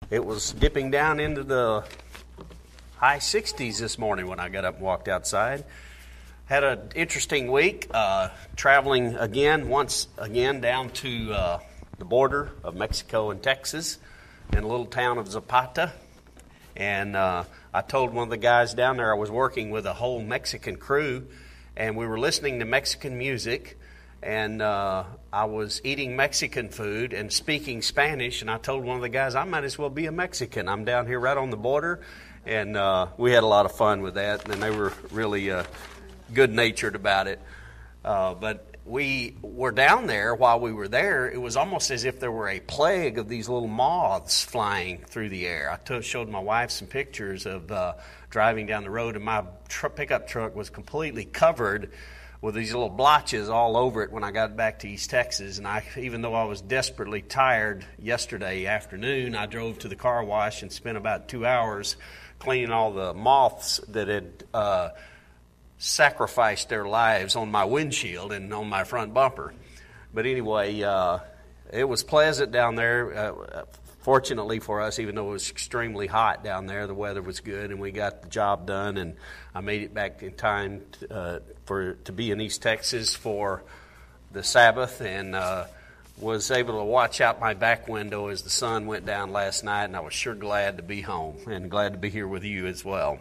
It was dipping down into the high 60s this morning when I got up and walked outside. Had an interesting week, traveling once again down to the border of Mexico and Texas in the little town of Zapata. And I told one of the guys down there I was working with a whole Mexican crew, and we were listening to Mexican music, and I was eating Mexican food and speaking Spanish, and I told one of the guys, I might as well be a Mexican. I'm down here right on the border, and we had a lot of fun with that, and they were really good-natured about it. But we were down there. While we were there, it was almost as if there were a plague of these little moths flying through the air. I showed my wife some pictures of driving down the road, and my pickup truck was completely covered with these little blotches all over it when I got back to East Texas. And even though I was desperately tired yesterday afternoon, I drove to the car wash and spent about 2 hours cleaning all the moths that had sacrificed their lives on my windshield and on my front bumper. But anyway, it was pleasant down there. Fortunately for us, even though it was extremely hot down there, the weather was good, and we got the job done, and I made it back in time to be in East Texas for the Sabbath, and was able to watch out my back window as the sun went down last night, and I was sure glad to be home and glad to be here with you as well.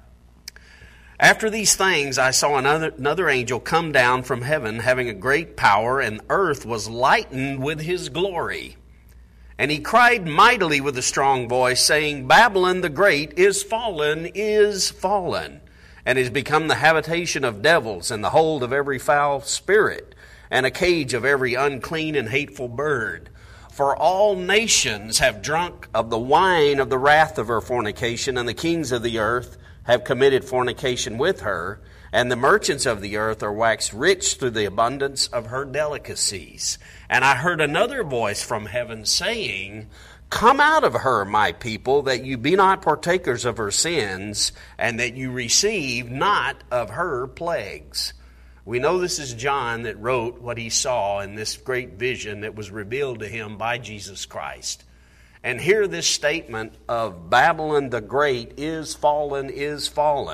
After these things, I saw another angel come down from heaven, having a great power, and earth was lightened with his glory. And he cried mightily with a strong voice, saying, Babylon the Great is fallen, and is become the habitation of devils, and the hold of every foul spirit, and a cage of every unclean and hateful bird. For all nations have drunk of the wine of the wrath of her fornication, and the kings of the earth have committed fornication with her, and the merchants of the earth are waxed rich through the abundance of her delicacies. And I heard another voice from heaven saying, Come out of her, my people, that you be not partakers of her sins, and that you receive not of her plagues. We know this is John that wrote what he saw in this great vision that was revealed to him by Jesus Christ. And here this statement of Babylon the Great is fallen, is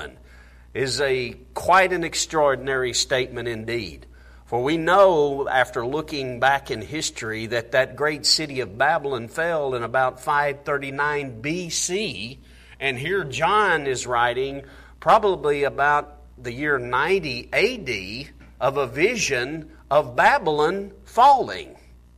quite an extraordinary statement indeed. For we know, after looking back in history, that great city of Babylon fell in about 539 BC. And here John is writing probably about the year 90 AD of a vision of Babylon falling.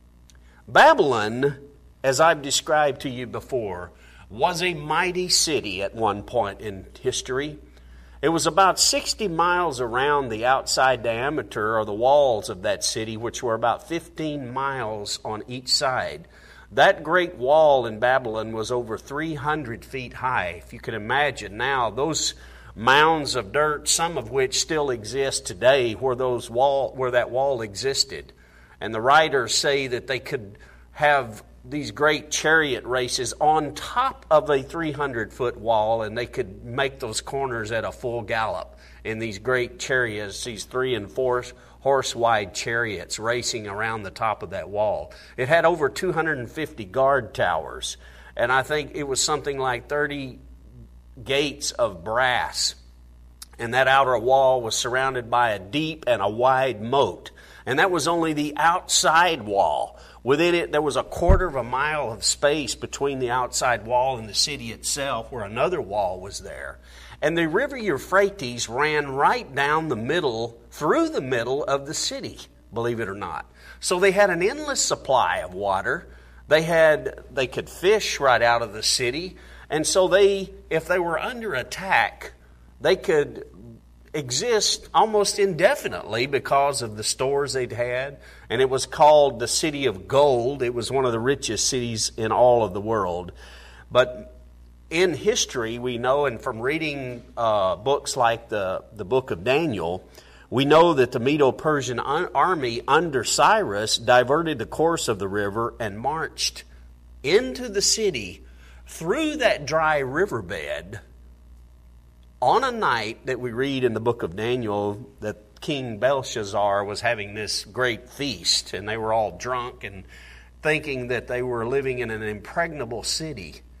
Babylon, as I've described to you before, was a mighty city at one point in history. It was about 60 miles around the outside diameter or the walls of that city, which were about 15 miles on each side. That great wall in Babylon was over 300 feet high. If you can imagine now, those mounds of dirt, some of which still exist today, where that wall existed. And the writers say that they could have these great chariot races on top of a 300-foot wall, and they could make those corners at a full gallop in these great chariots, these 3 and 4 horse-wide chariots racing around the top of that wall. It had over 250 guard towers, and I think it was something like 30 gates of brass. And that outer wall was surrounded by a deep and a wide moat. And that was only the outside wall. Within it, there was a quarter of a mile of space between the outside wall and the city itself, where another wall was there. And the river Euphrates ran right down the middle, through the middle of the city, believe it or not. So they had an endless supply of water. They could fish right out of the city. And so if they were under attack, they could exist almost indefinitely because of the stores they'd had. And it was called the City of Gold. It was one of the richest cities in all of the world. But in history, we know, and from reading books like the book of Daniel, we know that the Medo-Persian army under Cyrus diverted the course of the river and marched into the city through that dry riverbed on a night that we read in the book of Daniel that King Belshazzar was having this great feast, and they were all drunk and thinking that they were living in an impregnable city.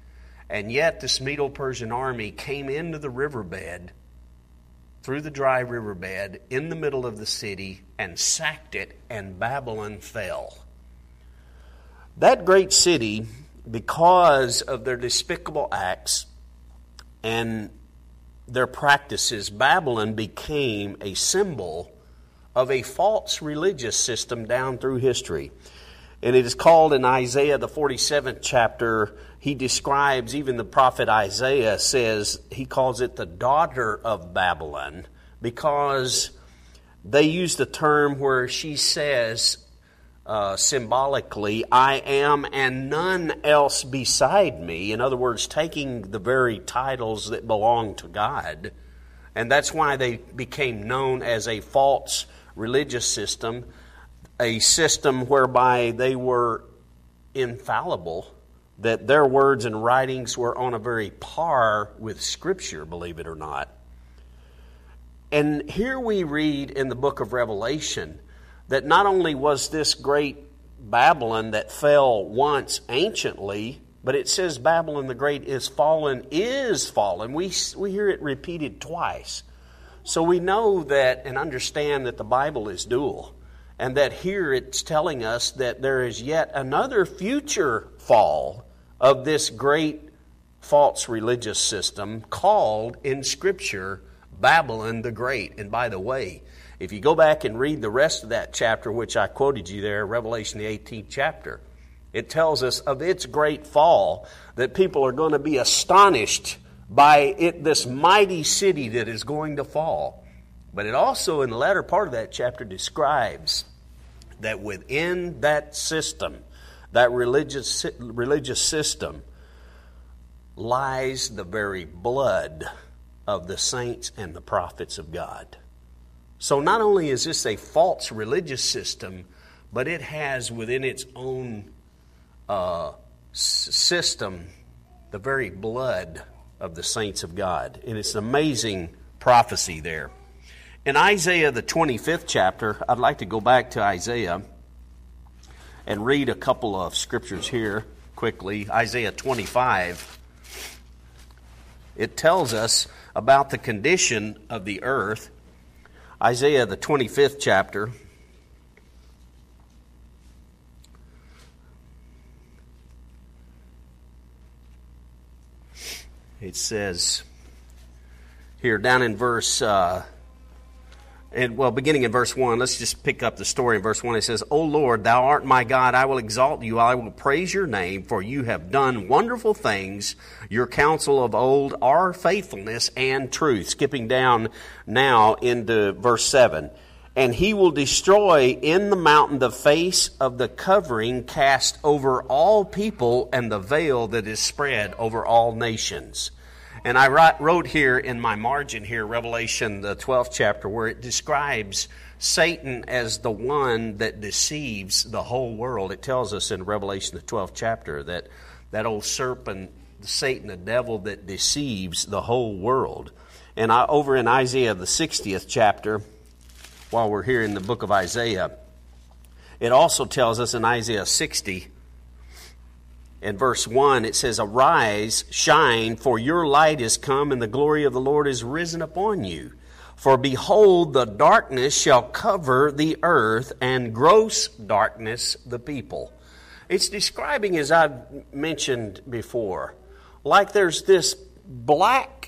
And yet this Medo-Persian army came into the riverbed, through the dry riverbed, in the middle of the city, and sacked it, and Babylon fell. That great city, because of their despicable acts and their practices, Babylon became a symbol of a false religious system down through history. And it is called in Isaiah, the 47th chapter, he describes, even the prophet Isaiah says, he calls it the daughter of Babylon, because they use the term where she says symbolically, I am and none else beside me. In other words, taking the very titles that belong to God. And that's why they became known as a false religious system, a system whereby they were infallible, that their words and writings were on a very par with Scripture, believe it or not. And here we read in the book of Revelation that not only was this great Babylon that fell once anciently, but it says Babylon the Great is fallen. We hear it repeated twice. So we know that and understand that the Bible is dual. And that here it's telling us that there is yet another future fall of this great false religious system called in Scripture Babylon the Great. And by the way, if you go back and read the rest of that chapter, which I quoted you there, Revelation the 18th chapter, it tells us of its great fall, that people are going to be astonished by it, this mighty city that is going to fall. But it also, in the latter part of that chapter, describes that within that system, that religious system, lies the very blood of the saints and the prophets of God. So not only is this a false religious system, but it has within its own system the very blood of the saints of God. And it's an amazing prophecy there. In Isaiah, the 25th chapter, I'd like to go back to Isaiah and read a couple of scriptures here quickly. Isaiah 25. It tells us about the condition of the earth. Isaiah, the 25th chapter. It says here down in beginning in verse 1, let's just pick up the story in verse 1. It says, O Lord, thou art my God, I will exalt you, I will praise your name, for you have done wonderful things. Your counsel of old are faithfulness and truth. Skipping down now into verse 7. And he will destroy in the mountain the face of the covering cast over all people and the veil that is spread over all nations. And I wrote here in my margin here, Revelation, the 12th chapter, where it describes Satan as the one that deceives the whole world. It tells us in Revelation, the 12th chapter, that old serpent, Satan, the devil that deceives the whole world. And over in Isaiah, the 60th chapter, while we're here in the book of Isaiah, it also tells us in Isaiah 60, in verse 1, it says, Arise, shine, for your light is come, and the glory of the Lord is risen upon you. For behold, the darkness shall cover the earth, and gross darkness the people. It's describing, as I've mentioned before, like there's this black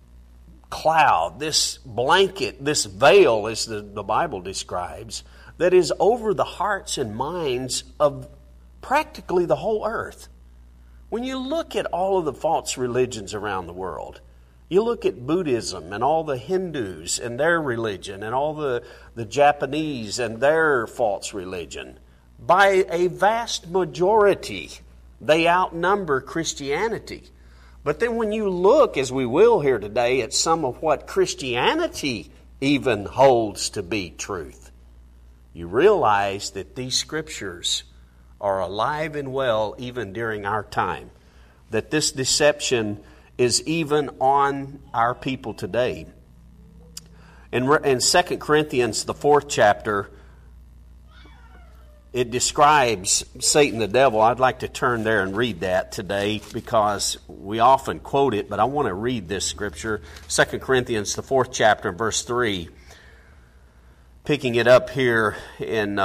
cloud, this blanket, this veil, as the Bible describes, that is over the hearts and minds of practically the whole earth. When you look at all of the false religions around the world, you look at Buddhism and all the Hindus and their religion and all the Japanese and their false religion, by a vast majority, they outnumber Christianity. But then when you look, as we will here today, at some of what Christianity even holds to be truth, you realize that these scriptures are alive and well even during our time. That this deception is even on our people today. In 2 Corinthians, the 4th chapter, it describes Satan the devil. I'd like to turn there and read that today because we often quote it, but I want to read this scripture, 2 Corinthians, the 4th chapter, verse 3. Picking it up here in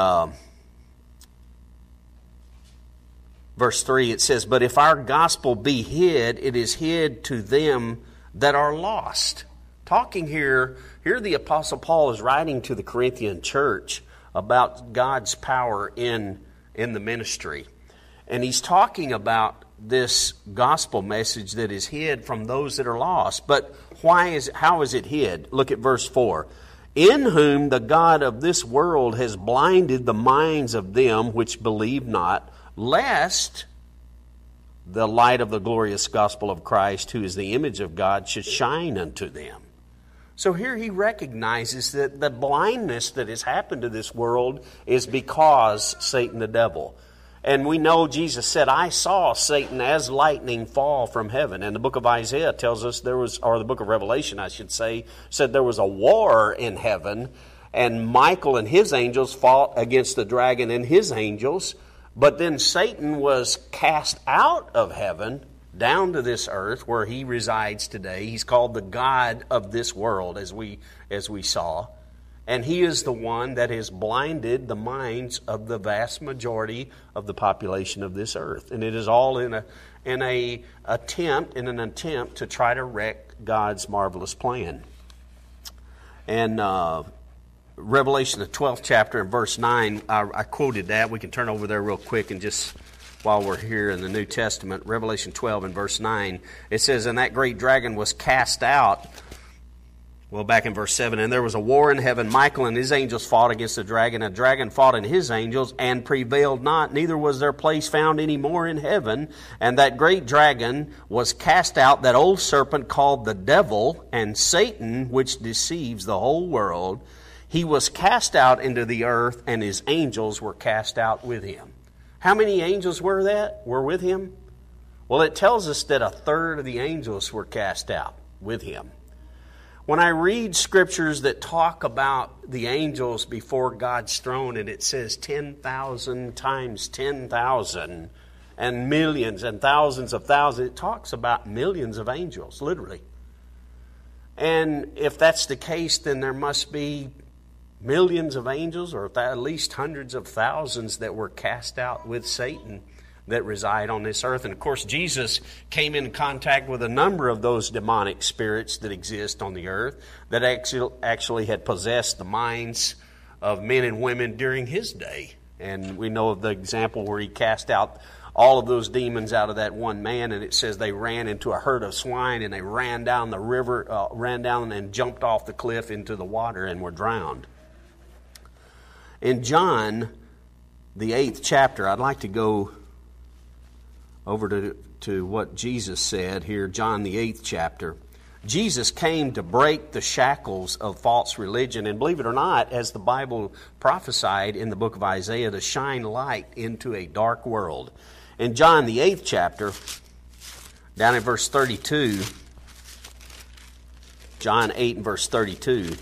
verse 3, it says, "But if our gospel be hid, it is hid to them that are lost." Talking here the Apostle Paul is writing to the Corinthian church about God's power in the ministry. And he's talking about this gospel message that is hid from those that are lost. But how is it hid? Look at verse 4. "In whom the God of this world has blinded the minds of them which believe not, lest the light of the glorious gospel of Christ, who is the image of God, should shine unto them." So here he recognizes that the blindness that has happened to this world is because Satan the devil. And we know Jesus said, "I saw Satan as lightning fall from heaven." And the book of Isaiah tells us or the book of Revelation, I should say, said there was a war in heaven, and Michael and his angels fought against the dragon and his angels. But then Satan was cast out of heaven down to this earth where he resides today. He's called the god of this world, as we saw. And he is the one that has blinded the minds of the vast majority of the population of this earth. And it is all in an attempt to try to wreck God's marvelous plan. And Revelation, the 12th chapter and verse 9, I quoted that. We can turn over there real quick and just while we're here in the New Testament. Revelation 12 and verse 9, it says, "And that great dragon was cast out." Well, back in verse 7, "And there was a war in heaven. Michael and his angels fought against the dragon. And the dragon fought and his angels, and prevailed not. Neither was their place found any more in heaven. And that great dragon was cast out, that old serpent called the devil and Satan, which deceives the whole world. He was cast out into the earth, and his angels were cast out with him." How many angels were with him? Well, it tells us that a third of the angels were cast out with him. When I read scriptures that talk about the angels before God's throne, and it says 10,000 times 10,000 and millions and thousands of thousands, it talks about millions of angels, literally. And if that's the case, then there must be millions of angels, or at least hundreds of thousands, that were cast out with Satan that reside on this earth. And of course, Jesus came in contact with a number of those demonic spirits that exist on the earth that actually had possessed the minds of men and women during his day. And we know of the example where he cast out all of those demons out of that one man, and it says they ran into a herd of swine, and they ran down the river, ran down and jumped off the cliff into the water and were drowned. In John, the 8th chapter, I'd like to go over to what Jesus said here, John, the 8th chapter. Jesus came to break the shackles of false religion, and believe it or not, as the Bible prophesied in the book of Isaiah, to shine light into a dark world. In John, the 8th chapter, down in verse 32, John 8 and verse 32,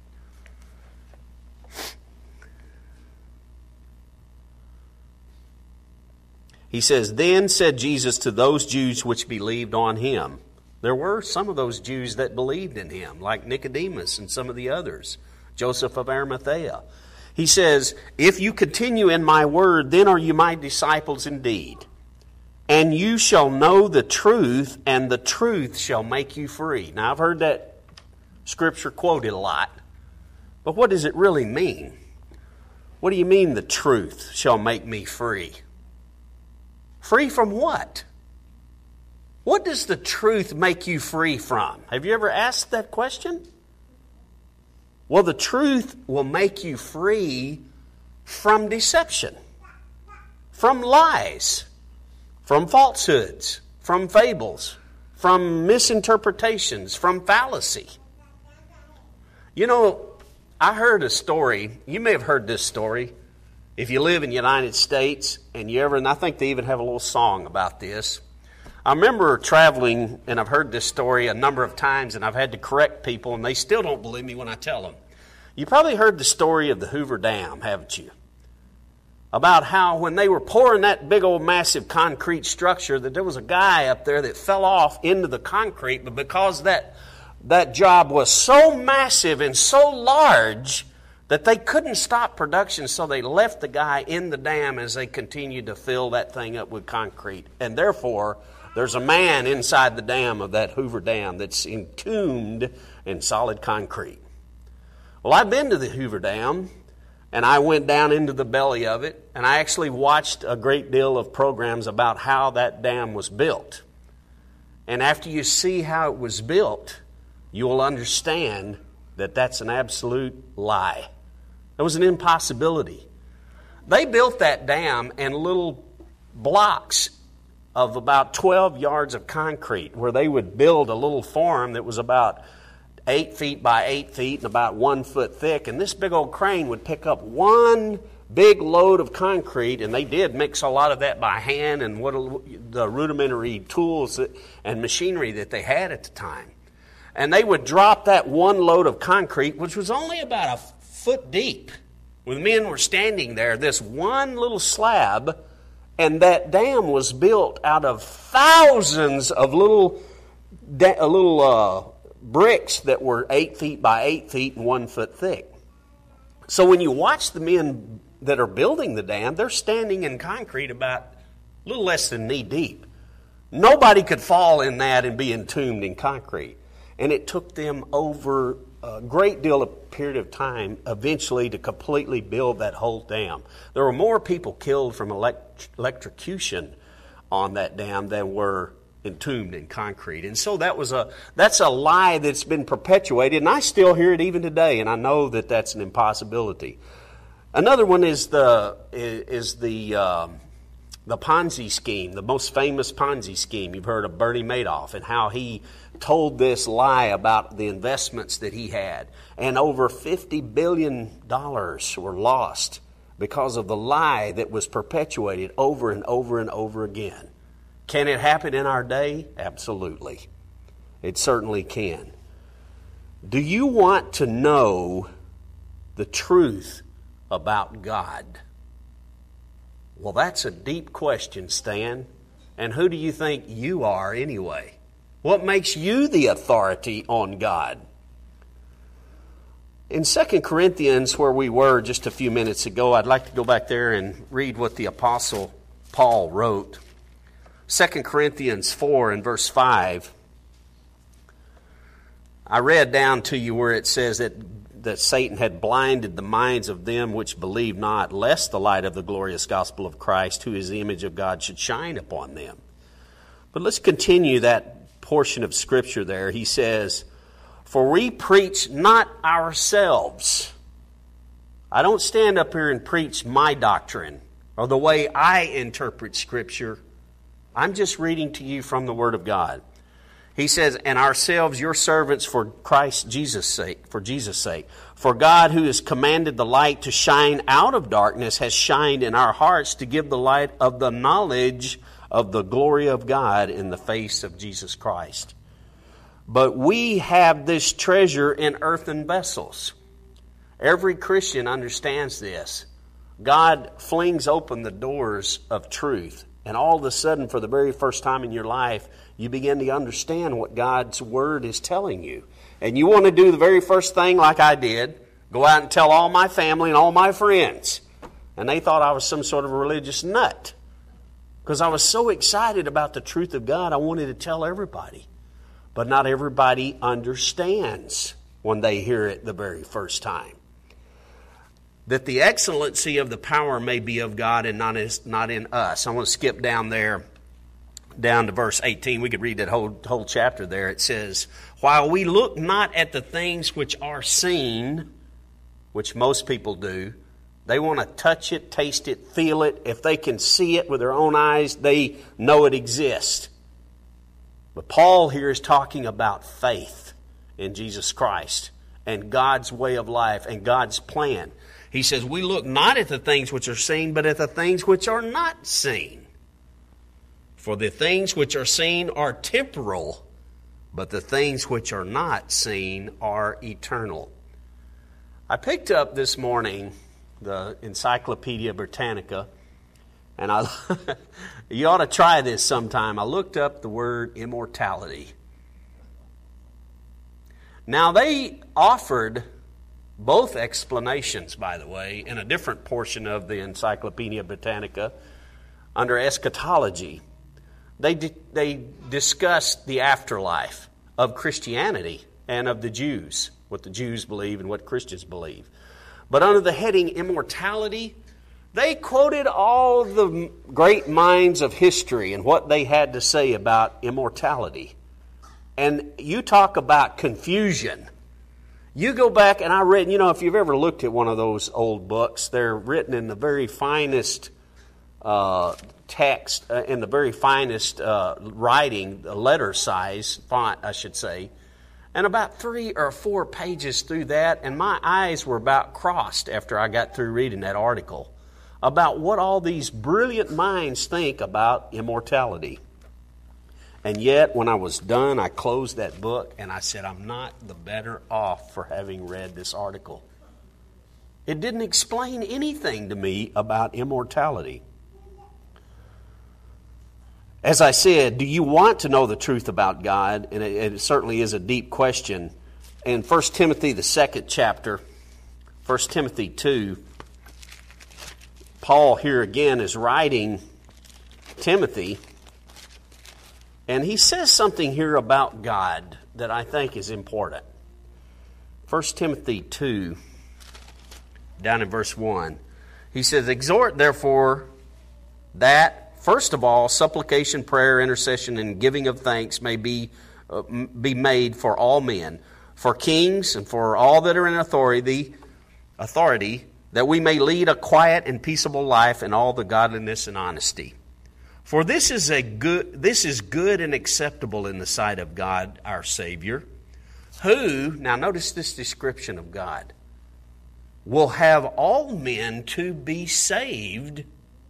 he says, "Then said Jesus to those Jews which believed on him." There were some of those Jews that believed in him, like Nicodemus and some of the others, Joseph of Arimathea. He says, "If you continue in my word, then are you my disciples indeed. And you shall know the truth, and the truth shall make you free." Now, I've heard that scripture quoted a lot, but what does it really mean? What do you mean the truth shall make me free? Free from what? What does the truth make you free from? Have you ever asked that question? Well, the truth will make you free from deception, from lies, from falsehoods, from fables, from misinterpretations, from fallacy. You know, I heard a story. You may have heard this story. If you live in the United States, and I think they even have a little song about this. I remember traveling, and I've heard this story a number of times, and I've had to correct people, and they still don't believe me when I tell them. You probably heard the story of the Hoover Dam, haven't you? about how when they were pouring that big old massive concrete structure, that there was a guy up there that fell off into the concrete, but because that job was so massive and so large that they couldn't stop production, so they left the guy in the dam as they continued to fill that thing up with concrete. And therefore, there's a man inside the dam of that Hoover Dam that's entombed in solid concrete. Well, I've been to the Hoover Dam, and I went down into the belly of it, and I actually watched a great deal of programs about how that dam was built. And after you see how it was built, you will understand that that's an absolute lie. It was an impossibility. They built that dam in little blocks of about 12 yards of concrete, where they would build a little form that was about 8 feet by 8 feet and about 1 foot thick. And this big old crane would pick up one big load of concrete, and they did mix a lot of that by hand and the rudimentary tools and machinery that they had at the time. And they would drop that one load of concrete, which was only about a foot deep. When men were standing there, this one little slab, and that dam was built out of thousands of little bricks that were 8 feet by 8 feet and 1 foot thick. So when you watch the men that are building the dam, they're standing in concrete about a little less than knee deep. Nobody could fall in that and be entombed in concrete. And it took them over a great deal of period of time eventually to completely build that whole dam. There were more people killed from electrocution on that dam than were entombed in concrete. And so that's a lie that's been perpetuated, and I still hear it even today, and I know that that's an impossibility. Another one is the Ponzi scheme, the most famous Ponzi scheme. You've heard of Bernie Madoff and how he told this lie about the investments that he had. And over $50 billion were lost because of the lie that was perpetuated over and over and over again. Can it happen in our day? Absolutely. It certainly can. Do you want to know the truth about God? Well, that's a deep question, Stan. And who do you think you are anyway? What makes you the authority on God? In 2 Corinthians, where we were just a few minutes ago, I'd like to go back there and read what the Apostle Paul wrote. 2 Corinthians 4 and verse 5. I read down to you where it says that Satan had blinded the minds of them which believe not, lest the light of the glorious gospel of Christ, who is the image of God, should shine upon them. But let's continue that portion of Scripture there. He says, for we preach not ourselves. I don't stand up here and preach my doctrine or the way I interpret Scripture. I'm just reading to you from the Word of God. He says, and ourselves your servants for Christ Jesus' sake, for Jesus' sake. For God, who has commanded the light to shine out of darkness, has shined in our hearts to give the light of the knowledge of the glory of God in the face of Jesus Christ. But we have this treasure in earthen vessels. Every Christian understands this. God flings open the doors of truth. And all of a sudden, for the very first time in your life, you begin to understand what God's Word is telling you. And you want to do the very first thing like I did, go out and tell all my family and all my friends. And they thought I was some sort of a religious nut. Because I was so excited about the truth of God, I wanted to tell everybody. But not everybody understands when they hear it the very first time. That the excellency of the power may be of God and not in us. I want to skip down there, down to verse 18. We could read that whole chapter there. It says, while we look not at the things which are seen, which most people do, they want to touch it, taste it, feel it. If they can see it with their own eyes, they know it exists. But Paul here is talking about faith in Jesus Christ and God's way of life and God's plan. He says, we look not at the things which are seen, but at the things which are not seen. For the things which are seen are temporal, but the things which are not seen are eternal. I picked up this morning the Encyclopedia Britannica, and you ought to try this sometime. I looked up the word immortality. Now, they offered both explanations, by the way, in a different portion of the Encyclopedia Britannica under eschatology. They discussed the afterlife of Christianity and of the Jews, what the Jews believe and what Christians believe. But under the heading immortality, they quoted all the great minds of history and what they had to say about immortality. And you talk about confusion. You go back, and I read, if you've ever looked at one of those old books, they're written in the very finest text, in the very finest writing, letter size, font, I should say. And about 3 or 4 pages through that, and my eyes were about crossed after I got through reading that article about what all these brilliant minds think about immortality. And yet, when I was done, I closed that book and I said, I'm not the better off for having read this article. It didn't explain anything to me about immortality. As I said, do you want to know the truth about God? And it certainly is a deep question. In 1 Timothy, the 2nd chapter, 1 Timothy 2, Paul here again is writing Timothy, and he says something here about God that I think is important. 1 Timothy 2, down in verse 1, he says, exhort therefore that, first of all, supplication, prayer, intercession, and giving of thanks may be made for all men, for kings and for all that are in authority, that we may lead a quiet and peaceable life in all the godliness and honesty. For this is good and acceptable in the sight of God our Savior, who, now notice this description of God, will have all men to be saved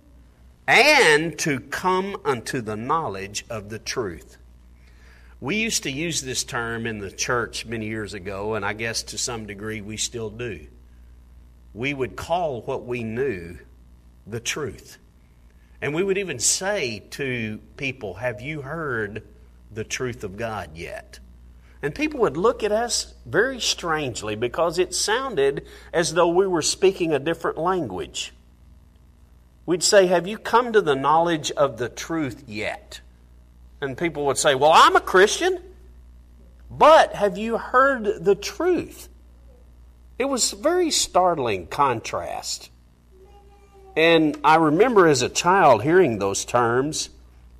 and to come unto the knowledge of the truth. We used to use this term in the church many years ago, and I guess to some degree we still do. We would call what we knew the truth. And we would even say to people, have you heard the truth of God yet? And people would look at us very strangely because it sounded as though we were speaking a different language. We'd say, have you come to the knowledge of the truth yet? And people would say, well, I'm a Christian, but have you heard the truth? It was a very startling contrast. And I remember as a child hearing those terms,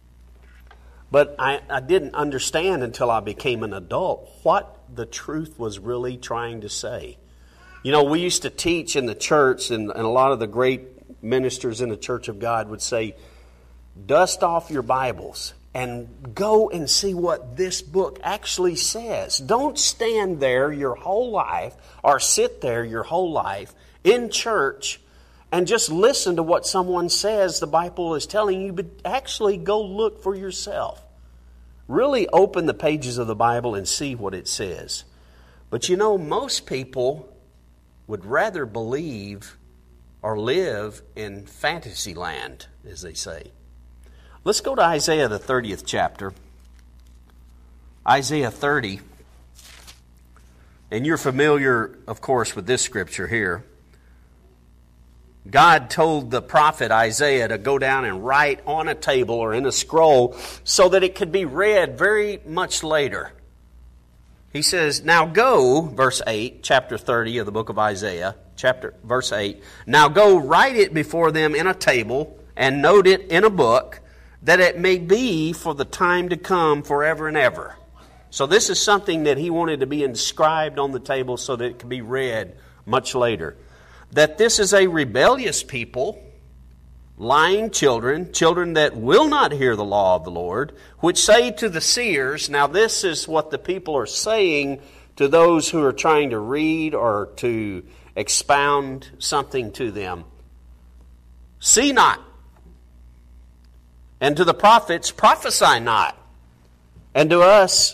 but I didn't understand until I became an adult what the truth was really trying to say. We used to teach in the church, and a lot of the great ministers in the Church of God would say, dust off your Bibles and go and see what this book actually says. Don't stand there your whole life or sit there your whole life in church and just listen to what someone says the Bible is telling you, but actually go look for yourself. Really open the pages of the Bible and see what it says. But most people would rather believe or live in fantasy land, as they say. Let's go to Isaiah, the 30th chapter. Isaiah 30. And you're familiar, of course, with this scripture here. God told the prophet Isaiah to go down and write on a table or in a scroll so that it could be read very much later. He says, now go, verse 8, chapter 30 of the book of Isaiah, verse 8, now go write it before them in a table and note it in a book, that it may be for the time to come forever and ever. So this is something that he wanted to be inscribed on the table so that it could be read much later. That this is a rebellious people, lying children that will not hear the law of the Lord, which say to the seers, now this is what the people are saying to those who are trying to read or to expound something to them. See not. And to the prophets, prophesy not. And to us,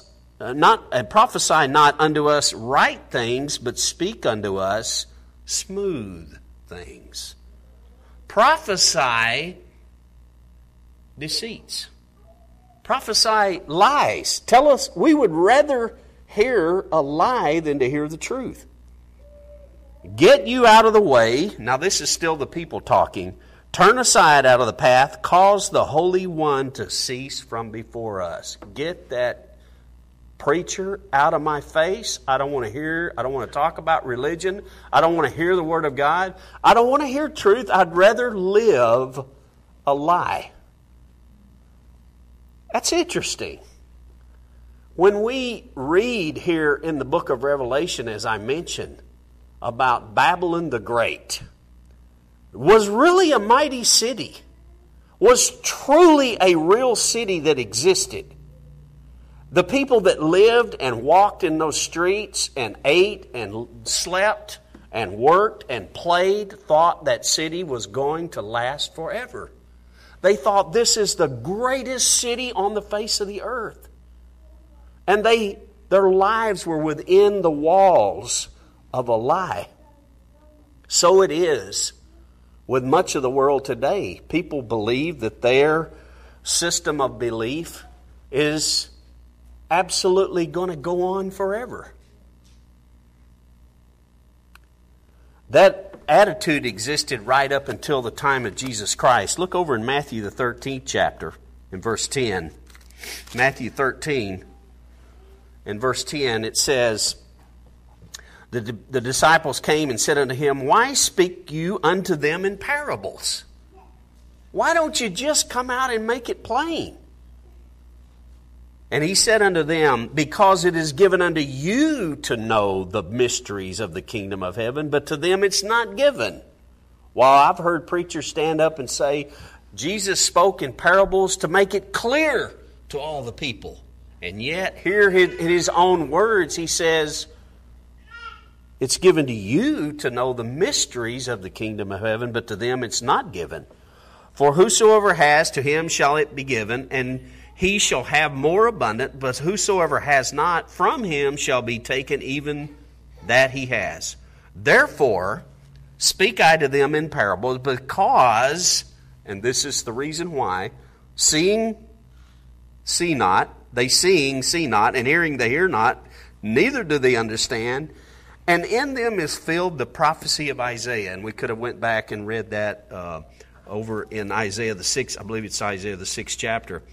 prophesy not unto us right things, but speak unto us smooth things. Prophesy deceits. Prophesy lies. Tell us, we would rather hear a lie than to hear the truth. Get you out of the way. Now this is still the people talking. Turn aside out of the path. Cause the Holy One to cease from before us. Get that preacher out of my face. I don't want to talk about religion. I don't want to hear the Word of God. I don't want to hear truth. I'd rather live a lie. That's interesting. When we read here in the book of Revelation, as I mentioned, about Babylon the Great, was really a mighty city, was truly a real city that existed. The people that lived and walked in those streets and ate and slept and worked and played thought that city was going to last forever. They thought this is the greatest city on the face of the earth. And their lives were within the walls of a lie. So it is with much of the world today. People believe that their system of belief is absolutely going to go on forever. That attitude existed right up until the time of Jesus Christ. Look over in Matthew the 13th chapter in verse 10. Matthew 13 in verse 10 it says, The disciples came and said unto him, Why speak you unto them in parables? Why don't you just come out and make it plain? And he said unto them, Because it is given unto you to know the mysteries of the kingdom of heaven, but to them it's not given. Well, I've heard preachers stand up and say, Jesus spoke in parables to make it clear to all the people. And yet, here in his own words, he says, it's given to you to know the mysteries of the kingdom of heaven, but to them it's not given. For whosoever has, to him shall it be given, and he shall have more abundant. But whosoever has not, from him shall be taken even that he has. Therefore, speak I to them in parables, because, and this is the reason why, seeing, see not, they seeing, see not, and hearing, they hear not, neither do they understand. And in them is filled the prophecy of Isaiah. And we could have went back and read that over in Isaiah the 6th, I believe it's Isaiah the 6th chapter.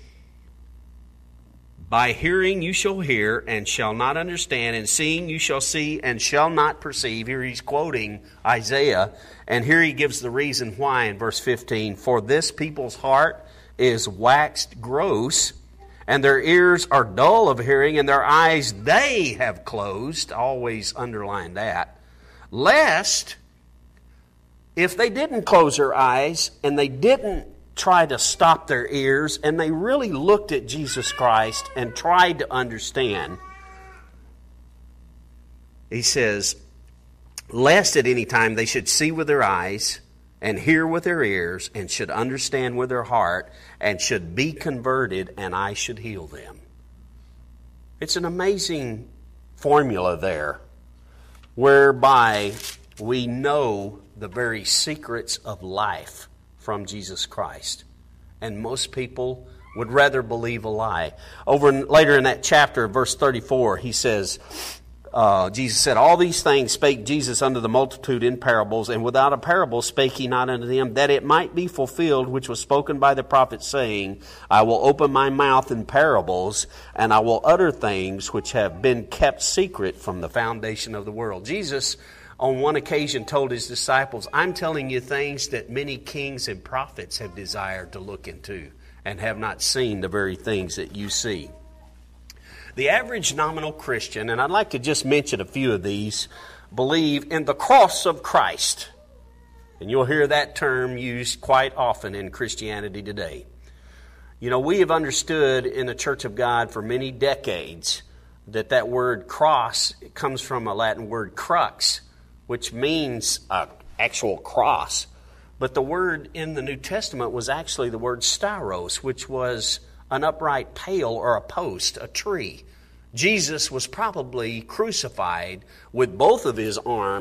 By hearing you shall hear and shall not understand, and seeing you shall see and shall not perceive. Here he's quoting Isaiah, and here he gives the reason why in verse 15. For this people's heart is waxed gross, and their ears are dull of hearing, and their eyes they have closed. Always underline that. Lest, if they didn't close their eyes, and they didn't try to stop their ears, and they really looked at Jesus Christ and tried to understand, he says, lest at any time they should see with their eyes, and hear with their ears, and should understand with their heart, and should be converted, and I should heal them. It's an amazing formula there, whereby we know the very secrets of life from Jesus Christ. And most people would rather believe a lie. Later in that chapter, verse 34, he says, Jesus said, All these things spake Jesus unto the multitude in parables, and without a parable spake he not unto them, that it might be fulfilled which was spoken by the prophet, saying, I will open my mouth in parables, and I will utter things which have been kept secret from the foundation of the world. Jesus, on one occasion, told his disciples, I'm telling you things that many kings and prophets have desired to look into, and have not seen the very things that you see. The average nominal Christian, and I'd like to just mention a few of these, believe in the cross of Christ. And you'll hear that term used quite often in Christianity today. You know, we have understood in the Church of God for many decades that word cross comes from a Latin word crux, which means an actual cross. But the word in the New Testament was actually the word stauros, which was an upright pale or a post, a tree. Jesus was probably crucified with both of his arms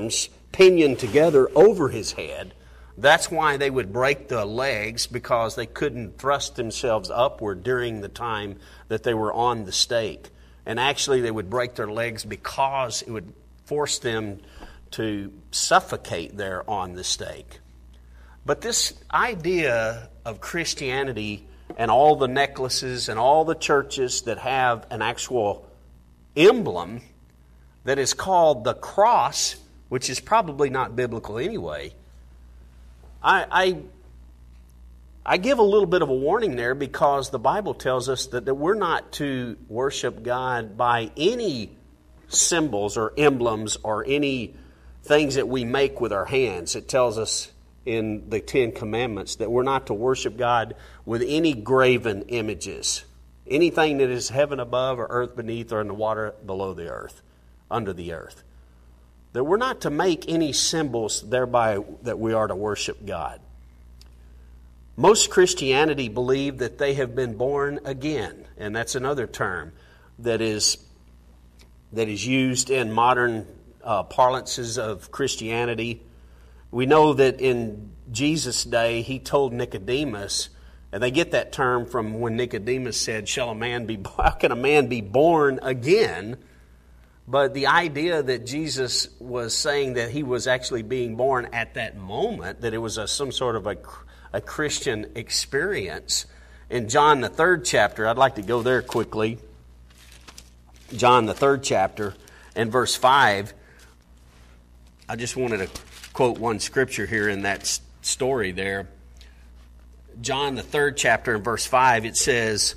pinioned together over his head. That's why they would break the legs, because they couldn't thrust themselves upward during the time that they were on the stake. And actually they would break their legs because it would force them to suffocate there on the stake. But this idea of Christianity and all the necklaces and all the churches that have an actual emblem that is called the cross, which is probably not biblical anyway, I give a little bit of a warning there, because the Bible tells us that we're not to worship God by any symbols or emblems or any things that we make with our hands. It tells us in the Ten Commandments that we're not to worship God with any graven images, anything that is heaven above or earth beneath or in the water below the earth, under the earth. That we're not to make any symbols thereby that we are to worship God. Most Christianity believe that they have been born again, and that's another term that is used in modern parlances of Christianity. We know that in Jesus' day, he told Nicodemus, and they get that term from when Nicodemus said, how can a man be born again? But the idea that Jesus was saying that he was actually being born at that moment, that it was some sort of a Christian experience. In John the 3rd chapter, I'd like to go there quickly. John the 3rd chapter and verse 5. I just wanted to quote one scripture here in that story there. John the 3rd chapter and verse 5, it says,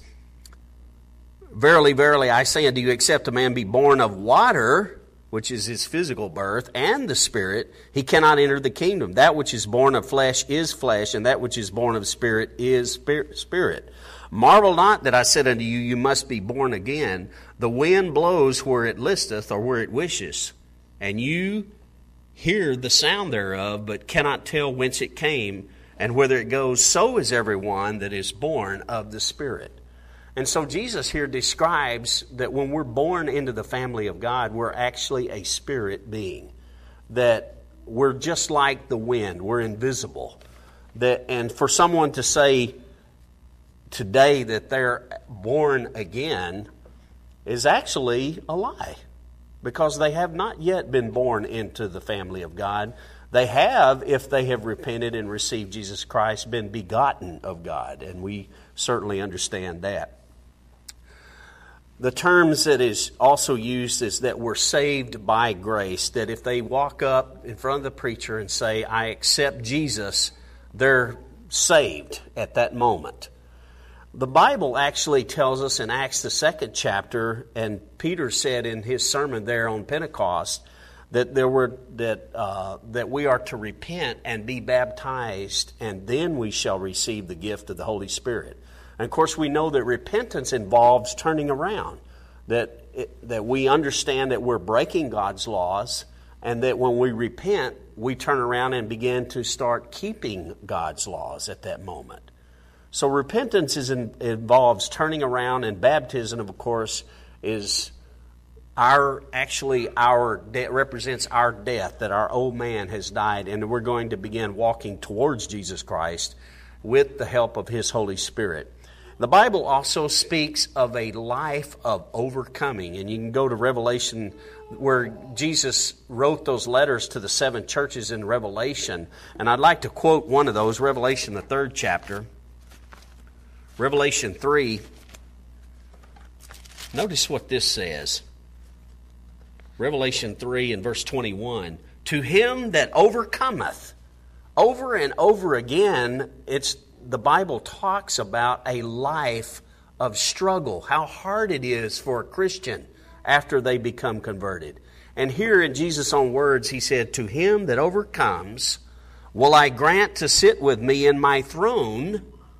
"Verily, verily, I say unto you, except a man be born of water," which is his physical birth, "and the Spirit, he cannot enter the kingdom. That which is born of flesh is flesh, and that which is born of spirit is spirit. Marvel not that I said unto you, you must be born again. The wind blows where it listeth, or where it wishes, and you hear the sound thereof, but cannot tell whence it came, and whither it goes. So is everyone that is born of the Spirit." And so Jesus here describes that when we're born into the family of God, we're actually a spirit being. That we're just like the wind. We're invisible. And for someone to say today that they're born again is actually a lie, because they have not yet been born into the family of God. They have, if they have repented and received Jesus Christ, been begotten of God, and we certainly understand that. The terms that is also used is that we're saved by grace, that if they walk up in front of the preacher and say, "I accept Jesus," they're saved at that moment. The Bible actually tells us in Acts the 2nd chapter, and Peter said in his sermon there on Pentecost, that that we are to repent and be baptized, and then we shall receive the gift of the Holy Spirit. And of course, we know that repentance involves turning around, that we understand that we're breaking God's laws, and that when we repent, we turn around and begin to start keeping God's laws at that moment. So repentance involves turning around, and baptism, of course, is represents our death, that our old man has died, and we're going to begin walking towards Jesus Christ with the help of His Holy Spirit. The Bible also speaks of a life of overcoming, and you can go to Revelation, where Jesus wrote those letters to the 7 churches in Revelation, and I'd like to quote one of those, Revelation the 3rd chapter. Revelation 3, notice what this says. Revelation 3 and verse 21. "To him that overcometh," over and over again, the Bible talks about a life of struggle, how hard it is for a Christian after they become converted. And here in Jesus' own words, He said, "To him that overcomes will I grant to sit with me in my throne,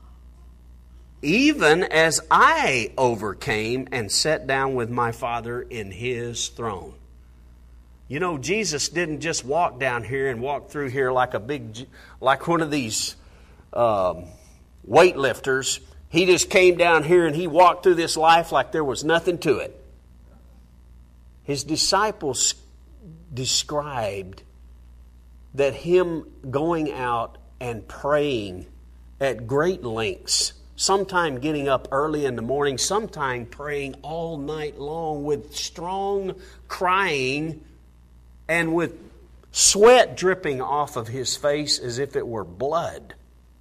even as I overcame and sat down with my Father in His throne." You know, Jesus didn't just walk down here and walk through here like one of these weightlifters. He just came down here and He walked through this life like there was nothing to it. His disciples described that him going out and praying at great lengths, sometime getting up early in the morning, sometime praying all night long with strong crying and with sweat dripping off of his face as if it were blood.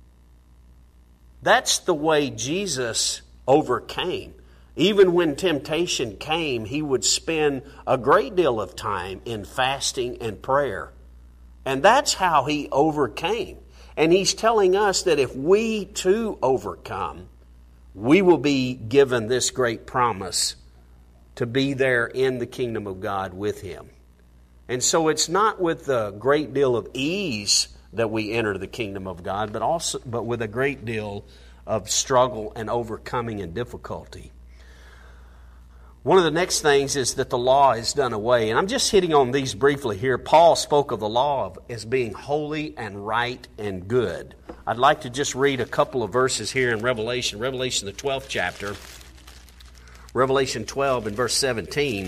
That's the way Jesus overcame. Even when temptation came, he would spend a great deal of time in fasting and prayer. And that's how he overcame. And he's telling us that if we too overcome, we will be given this great promise to be there in the kingdom of God with him. And so it's not with a great deal of ease that we enter the kingdom of God, but with a great deal of struggle and overcoming and difficulty. One of the next things is that the law is done away. And I'm just hitting on these briefly here. Paul spoke of the law as being holy and right and good. I'd like to just read a couple of verses here in Revelation. Revelation, the 12th chapter. Revelation 12 and verse 17.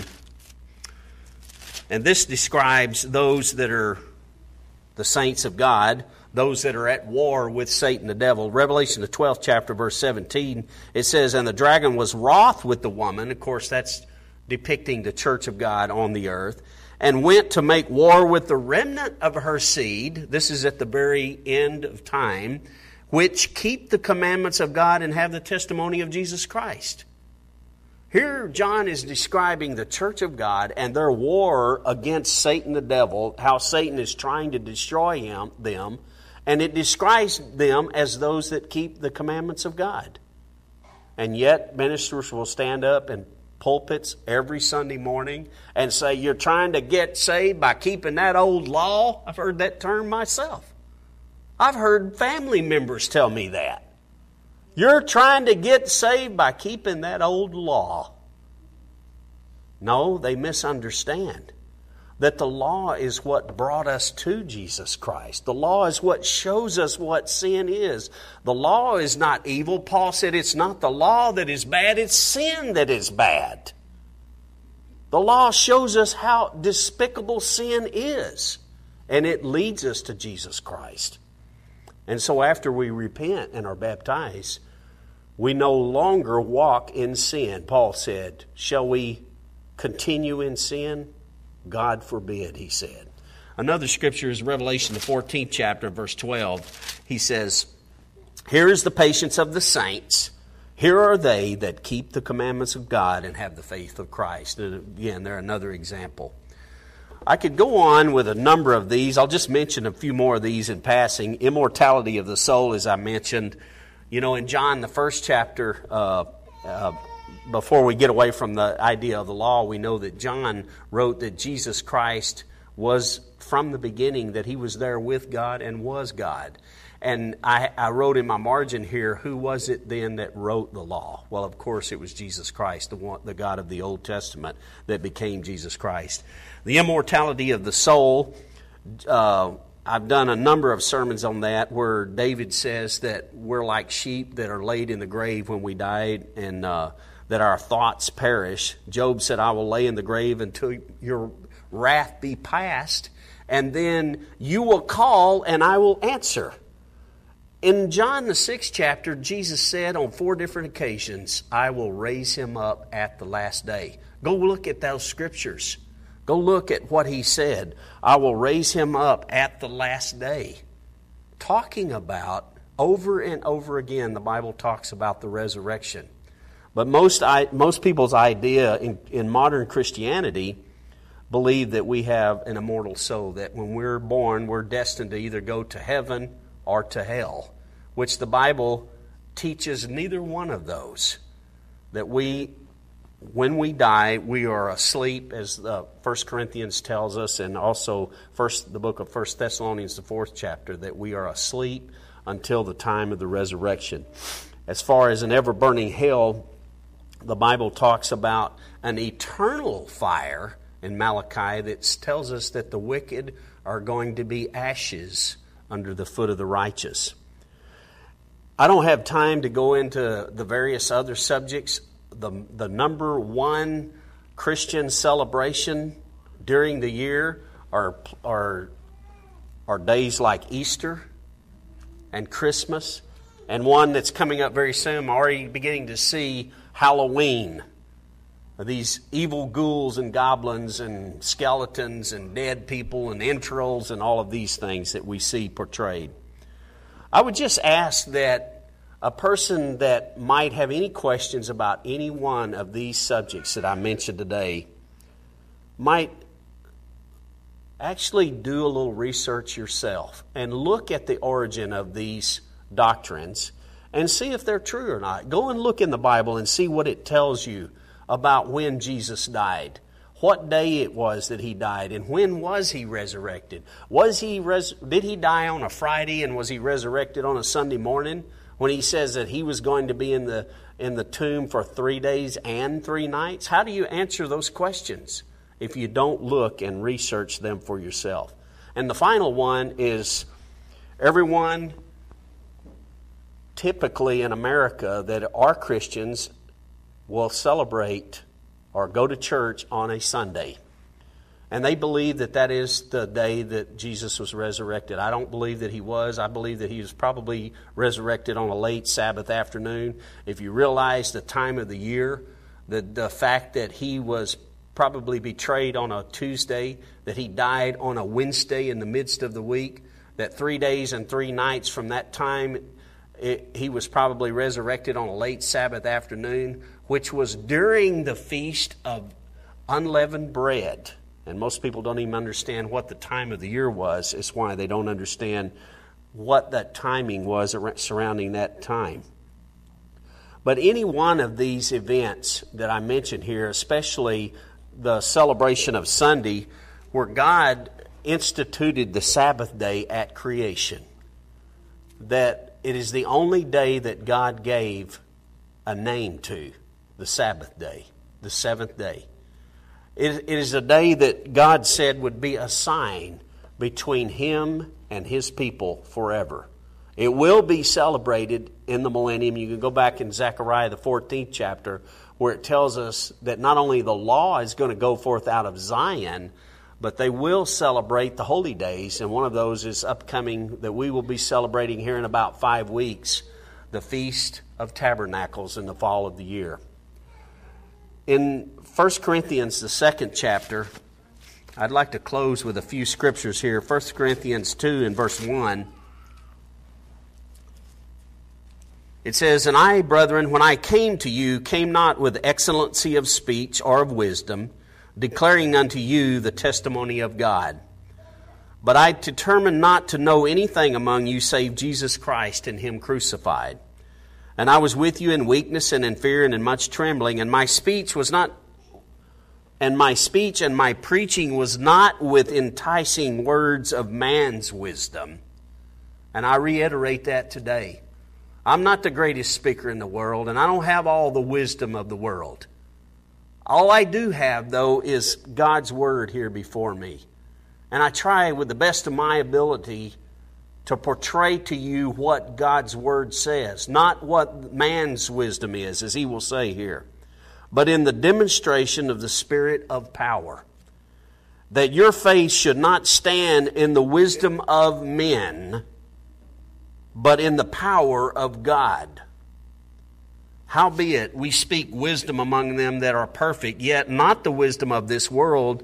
And this describes those that are the saints of God, those that are at war with Satan the devil. Revelation, the 12th chapter, verse 17, it says, "And the dragon was wroth with the woman," of course that's depicting the church of God on the earth, "and went to make war with the remnant of her seed," this is at the very end of time, "which keep the commandments of God and have the testimony of Jesus Christ." Here John is describing the church of God and their war against Satan the devil, how Satan is trying to destroy them. And it describes them as those that keep the commandments of God. And yet ministers will stand up in pulpits every Sunday morning and say, "You're trying to get saved by keeping that old law." I've heard that term myself. I've heard family members tell me that. "You're trying to get saved by keeping that old law." No, they misunderstand that the law is what brought us to Jesus Christ. The law is what shows us what sin is. The law is not evil. Paul said it's not the law that is bad, it's sin that is bad. The law shows us how despicable sin is, and it leads us to Jesus Christ. And so after we repent and are baptized, we no longer walk in sin. Paul said, "Shall we continue in sin? God forbid," he said. Another scripture is Revelation, the 14th chapter, verse 12. He says, "Here is the patience of the saints. Here are they that keep the commandments of God and have the faith of Christ." And again, they're another example. I could go on with a number of these. I'll just mention a few more of these in passing. Immortality of the soul, as I mentioned. You know, in John, the first chapter, before we get away from the idea of the law, we know that John wrote that Jesus Christ was from the beginning, that he was there with God and was God. And I wrote in my margin here, who was it then that wrote the law? Well, of course, it was Jesus Christ, the God of the Old Testament that became Jesus Christ. The immortality of the soul, I've done a number of sermons on that where David says that we're like sheep that are laid in the grave when we died, and that our thoughts perish. Job said, "I will lay in the grave until your wrath be past, and then you will call and I will answer." In John the 6th chapter, Jesus said on 4 different occasions, "I will raise him up at the last day." Go look at those scriptures. Go look at what he said. "I will raise him up at the last day." Talking about, over and over again, the Bible talks about the resurrection. But most people's idea in modern Christianity believe that we have an immortal soul, that when we're born, we're destined to either go to heaven or to hell, which the Bible teaches neither one of those. That when we die, we are asleep, as 1 Corinthians tells us, and also the book of 1 Thessalonians, the 4th chapter, that we are asleep until the time of the resurrection. As far as an ever-burning hell, the Bible talks about an eternal fire in Malachi that tells us that the wicked are going to be ashes under the foot of the righteous. I don't have time to go into the various other subjects. The number one Christian celebration during the year are are days like Easter and Christmas, and one that's coming up very soon. I'm already beginning to see Halloween. These evil ghouls and goblins and skeletons and dead people and entrails and all of these things that we see portrayed. I would just ask that a person that might have any questions about any one of these subjects that I mentioned today might actually do a little research yourself and look at the origin of these doctrines and see if they're true or not. Go and look in the Bible and see what it tells you about when Jesus died, what day it was that he died, and when was he resurrected. Did he die on a Friday and was he resurrected on a Sunday morning? When he says that he was going to be in the tomb for 3 days and 3 nights? How do you answer those questions if you don't look and research them for yourself? And the final one is, everyone typically in America that are Christians will celebrate or go to church on a Sunday. And they believe that that is the day that Jesus was resurrected. I don't believe that he was. I believe that he was probably resurrected on a late Sabbath afternoon. If you realize the time of the year, the fact that he was probably betrayed on a Tuesday, that he died on a Wednesday in the midst of the week, that 3 days and 3 nights from that time, he was probably resurrected on a late Sabbath afternoon, which was during the Feast of Unleavened Bread. And most people don't even understand what the time of the year was. It's why they don't understand what that timing was surrounding that time. But any one of these events that I mentioned here, especially the celebration of Sunday, where God instituted the Sabbath day at creation, that it is the only day that God gave a name to, the Sabbath day, the seventh day. It is a day that God said would be a sign between Him and His people forever. It will be celebrated in the millennium. You can go back in Zechariah, the 14th chapter, where it tells us that not only the law is going to go forth out of Zion, but they will celebrate the holy days. And one of those is upcoming, that we will be celebrating here in about 5 weeks, the Feast of Tabernacles in the fall of the year. In 1 Corinthians, the 2nd chapter, I'd like to close with a few scriptures here. 1 Corinthians 2 and verse 1. It says, "And I, brethren, when I came to you, came not with excellency of speech or of wisdom, declaring unto you the testimony of God. But I determined not to know anything among you save Jesus Christ and Him crucified. And I was with you in weakness and in fear and in much trembling, and my speech and my preaching was not with enticing words of man's wisdom." And I reiterate that today. I'm not the greatest speaker in the world, and I don't have all the wisdom of the world. All I do have, though, is God's Word here before me. And I try with the best of my ability to portray to you what God's Word says, not what man's wisdom is, as he will say here, but in the demonstration of the Spirit of power, that your faith should not stand in the wisdom of men, but in the power of God. Howbeit, we speak wisdom among them that are perfect, yet not the wisdom of this world,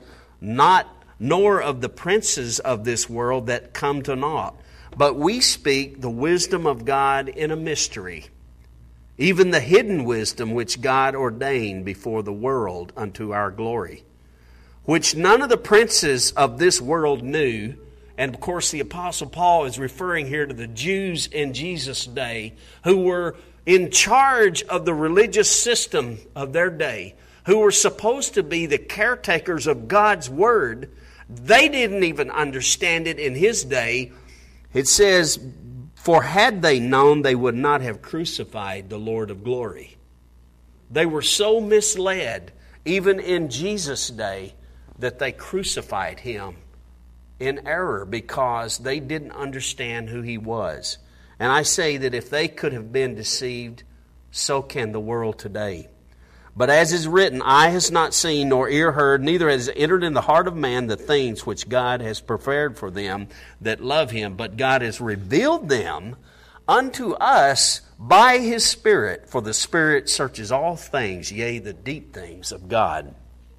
nor of the princes of this world that come to naught. But we speak the wisdom of God in a mystery, even the hidden wisdom which God ordained before the world unto our glory, which none of the princes of this world knew. And of course the Apostle Paul is referring here to the Jews in Jesus' day, who were in charge of the religious system of their day, who were supposed to be the caretakers of God's Word. They didn't even understand it in his day. It says, "For had they known, they would not have crucified the Lord of glory." They were so misled, even in Jesus' day, that they crucified Him in error because they didn't understand who He was. And I say that if they could have been deceived, so can the world today. But as is written, eye has not seen, nor ear heard, neither has entered in the heart of man the things which God has prepared for them that love him. But God has revealed them unto us by his Spirit. For the Spirit searches all things, yea, the deep things of God.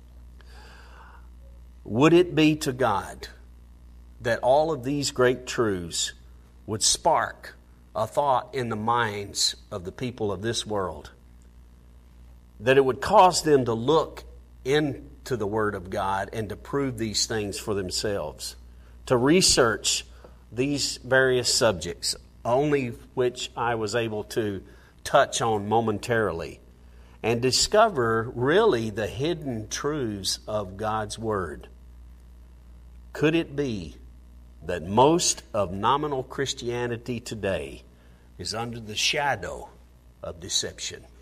Would it be to God that all of these great truths would spark a thought in the minds of the people of this world? That it would cause them to look into the Word of God and to prove these things for themselves, to research these various subjects, only which I was able to touch on momentarily, and discover really the hidden truths of God's Word. Could it be that most of nominal Christianity today is under the shadow of deception?